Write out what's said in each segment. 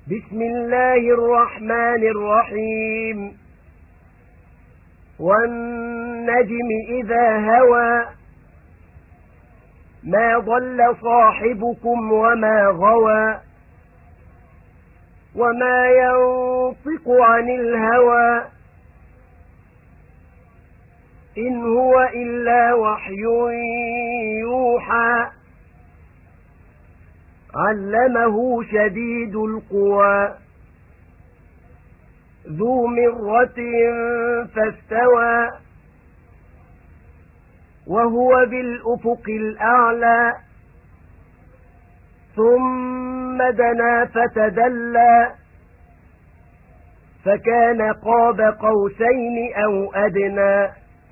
بسم الله الرحمن الرحيم والنجم إذا هوى ما ضل صاحبكم وما غوى وما ينطق عن الهوى إن هو إلا وحي يوحى علمه شديد القوى ذو مرة فاستوى وهو بالأفق الأعلى ثم دنا فتدلى فكان قاب قوسين أو أدنى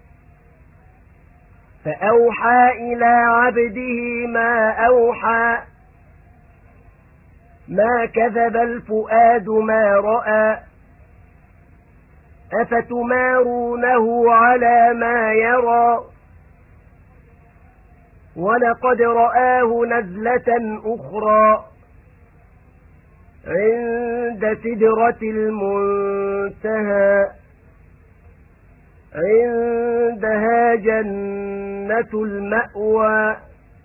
فأوحى إلى عبده ما أوحى ما كذب الفؤاد ما رأى أفتمارونه على ما يرى ولقد رآه نزلة أخرى عند سدرة المنتهى عندها جنة المأوى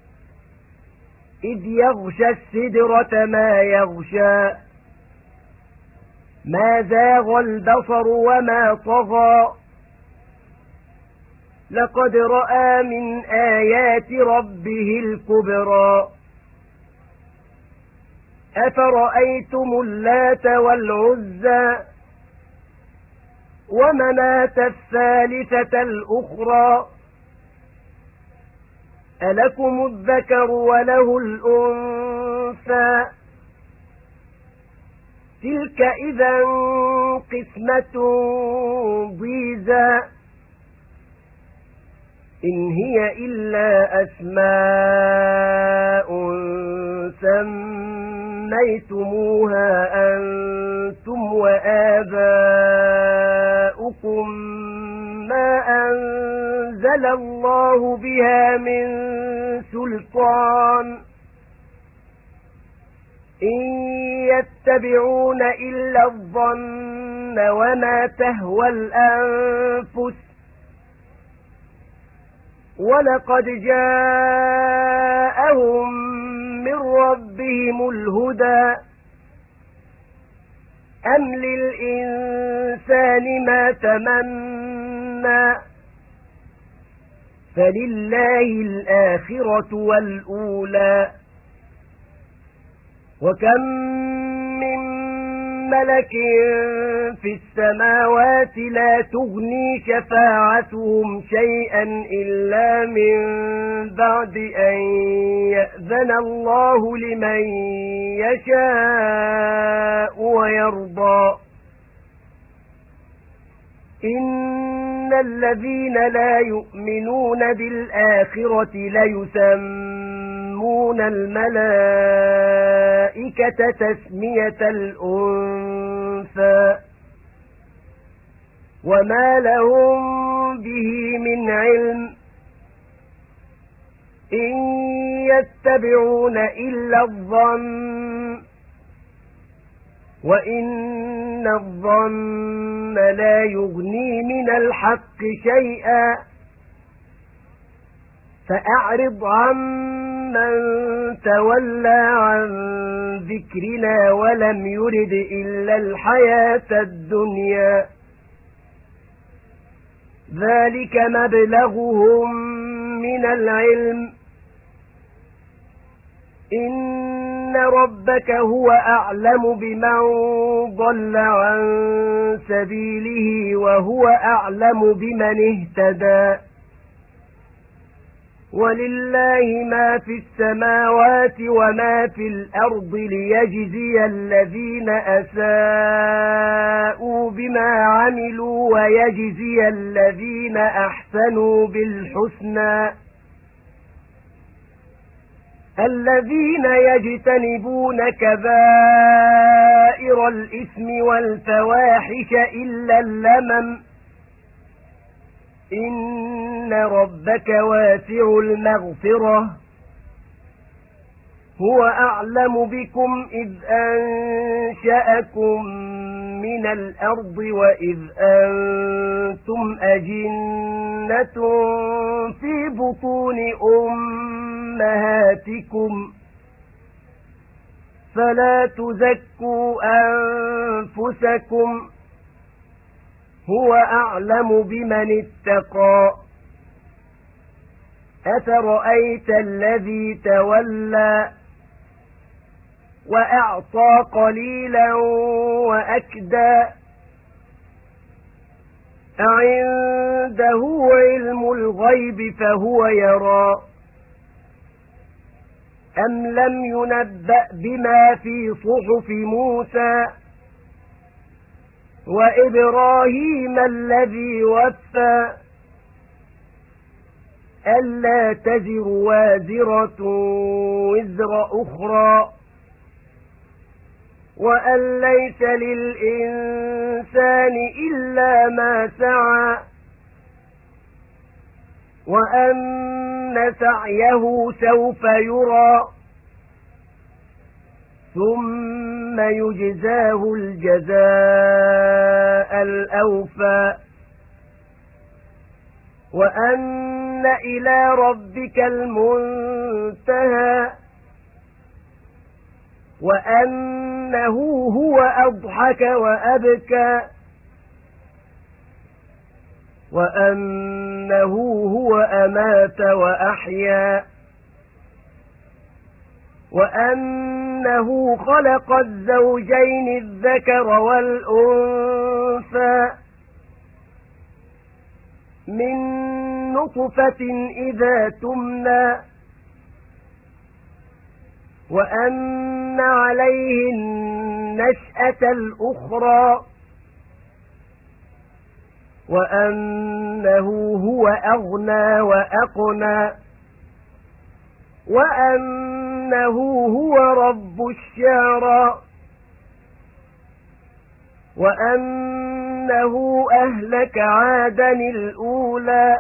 إذ يغشى السدرة ما يغشى ما زاغ البصر وما طغى لقد رأى من آيات ربه الكبرى أفرأيتم اللات والعزى ومناة الثالثة الأخرى ألكم الذكر وله الأنثى تلك إذا قسمة ضيزى إن هي إلا أسماء سميتموها أنتم وآباؤكم ما أنزل الله بها من سلطان إن يتبعون إلا الظن وما تهوى الأنفس ولقد جاءهم من ربهم الهدى أم للإنسان ما تمنى فلله الآخرة والأولى وكم من ملك في السماوات لا تغني شفاعتهم شيئا إلا من بعد أن يأذن الله لمن يشاء ويرضى إن الذين لا يؤمنون بالآخرة ليسمون الملائكة تسمية الأنثى وما لهم به من علم إن يتبعون إلا الظن وإن الظن لا يغني من الحق شيئا فأعرض عمن تولى عن ذكرنا ولم يرد إلا الحياة الدنيا ذلك مبلغهم من العلم إن ربك هو أعلم بمن ضل عن سبيله وهو أعلم بمن اهتدى ولله ما في السماوات وما في الأرض ليجزي الذين أساءوا بما عملوا ويجزي الذين أحسنوا بالحسنى الذين يجتنبون كبائر الإثم والفواحش إلا اللمم إن ربك واسع المغفرة هو أعلم بكم إذ أنشأكم من الأرض وإذ أنتم أجنة في بطون أمهاتكم فلا تزكوا أنفسكم هو أعلم بمن اتقى أفرأيت الذي تولى وأعطى قليلا وأكدى أعنده علم الغيب فهو يرى أم لم ينبأ بما في صحف موسى وإبراهيم الذي وفى ألا تزر وازرة وزر أخرى وأن ليس للإنسان إلا ما سعى وأن سعيه سوف يرى ثم يجزاه الجزاء الأوفى وأن إلى ربك المنتهى وأنه هو أضحك وأبكى وأنه هو أمات وأحيا وأنه خلق الزوجين الذكر والأنثى من نطفة إذا تمنى وأن عليه النشأة الأخرى وأنه هو أغنى وأقنى وأنه هو رب الشعرى وأنه أهلك عادا الأولى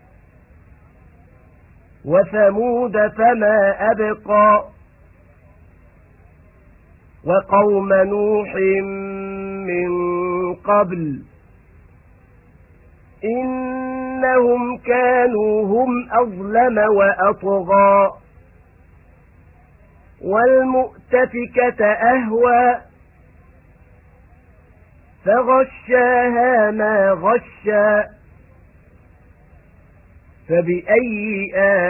وثمود فما أبقى وقوم نوح من قبل إنهم كانوا هم أظلم وأطغى والمؤتفكة أهوى فغشاها ما غشى فبأي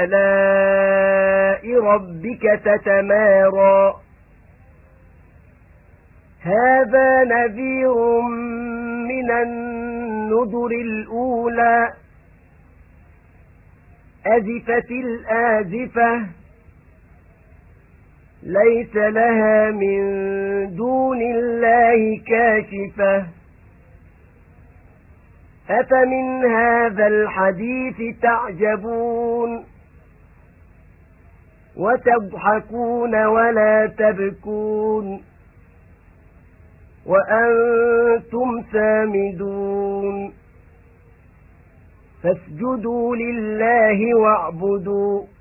آلاء ربك تتمارى هذا نذير من النذر الأولى أزفت الآزفة ليس لها من دون الله كاشفة أفمن هذا الحديث تعجبون وتضحكون ولا تبكون وأنتم سامدون فاسجدوا لله واعبدوا